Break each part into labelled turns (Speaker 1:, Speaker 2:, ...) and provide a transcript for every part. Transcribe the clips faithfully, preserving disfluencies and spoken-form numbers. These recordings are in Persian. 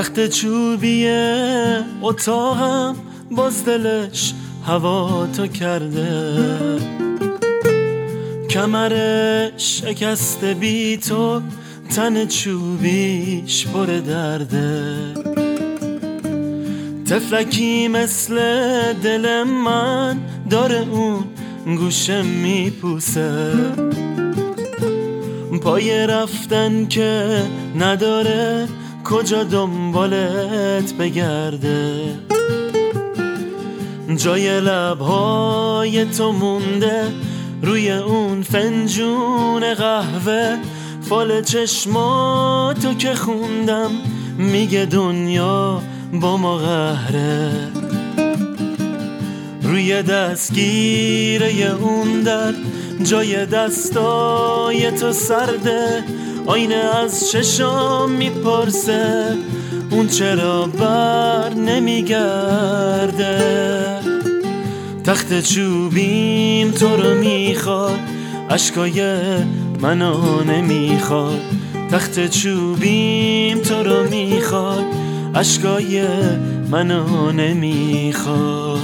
Speaker 1: تخت چوبیه اتاقم باز دلش هوا تو کرده، کمرش شکسته بی تو تن چوبیش پر درده. تفلکی مثل دل من داره اون گوشه میپوسه، پای رفتن که نداره کجا دنبالت بگرده. جای لبهای تو مونده روی اون فنجون قهوه، فال چشماتو که خوندم میگه دنیا با ما قهره. روی دستگیره اون در جای دستای تو سرده، آینه از چشام میپرسه اون چرا بر نمیگرده. تخت چوبیم تو رو میخواد، اشکای منو نمیخواد. تخت چوبیم تو رو میخواد، اشکای منو نمیخواد.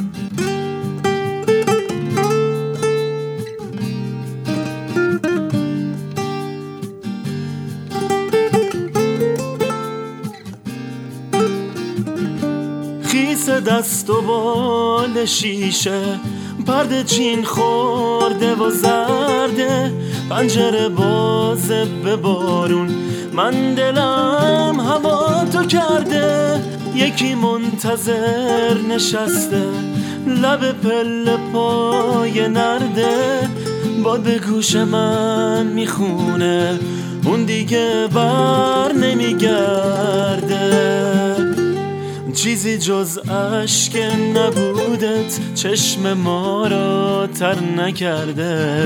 Speaker 1: خیس دست و بال شیشه، پرده چین خورده و زرده، پنجره بازه به بارون، من دلم هوا تو کرده. یکی منتظر نشسته لب پله پای نرده، باد گوش من میخونه اون دیگه بر نمیگرده. چیزی جز اشک نبودت چشم ما را تر نکرده،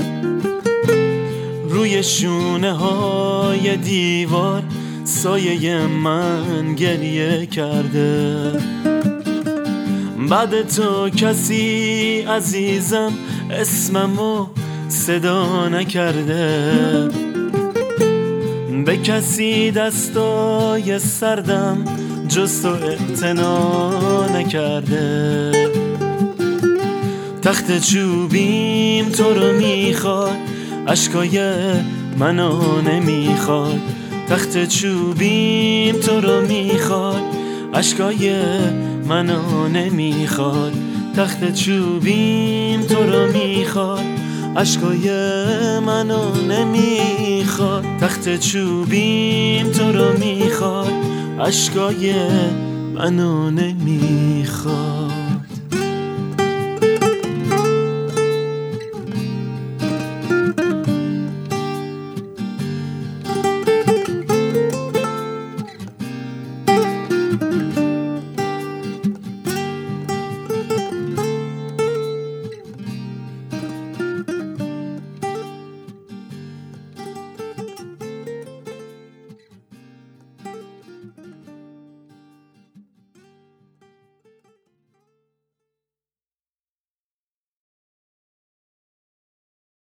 Speaker 1: روی شونه های دیوار سایه من گریه کرده. بعد تو کسی عزیزم اسممو صدا نکرده، به کسی دستای سردم جز تو اعتنا نکرده. تخت چوبیم تو رو میخواد، اشکای منو نمیخواد. تخت چوبیم تو رو میخواد، اشکای منو نمیخواد. تخت چوبیم تو رو میخواد، اشکای منو نمیخواد. تخت چوبیم تو رو میخواد، اشکای منو نمیخواد.